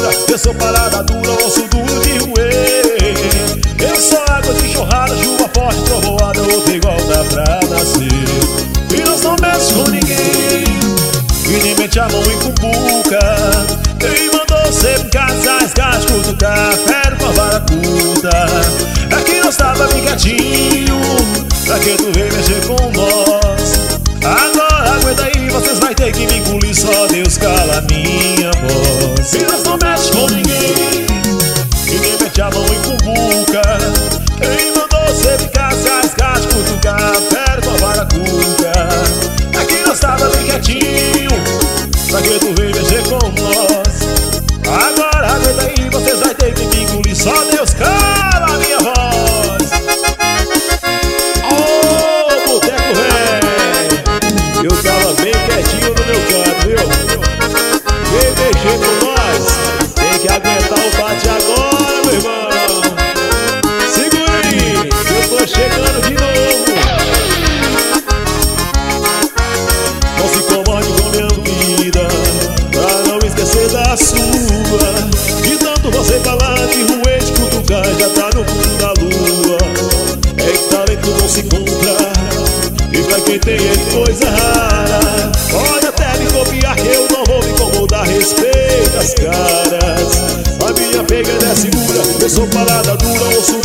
segura, eu sou parada dura, osso duro de roer. Eu sou água de enxurrada, chuva forte, trovoada, outra igual dá pra nascer. E não mexe com ninguém, e nem mete a mão em cumbuca. Quem mandou ser em casa, escate, cutucar, fere com a vara curta. Aqui nós tava bem quietinho, pra que tu veio mexer com nós? Agora aguenta aí, vocês vai ter que me engolir, só Deus cala a minha voz. E nós não mexe com ninguém, e nem mete a mão em cumbuca. Quem mandou ser em casa, escate, cutucar, fere com a vara curta. Aqui nós tava bem quietinho, pra que tu veio mexer com nós? Agora aguenta aí, vocês vai ter que me engolir, só Deus cala a minha voz. Ô, boteco velho, eu tava bem quietinho no meu canto, viu? Quem mexer com nós tem que aguentar o bate agora, meu irmão. Segura aí, eu tô chegando de novo. Não se incomode com minha vida, pra não esquecer da sua. De tanto você falar de ruê, de cutucar, já tá no fundo da lua. É que talento não se compra, e pra quem tem é coisa rara. Pode até me copiar que eu não vou me incomodar, respeita as caras. A minha pegada é segura, eu sou parada dura, osso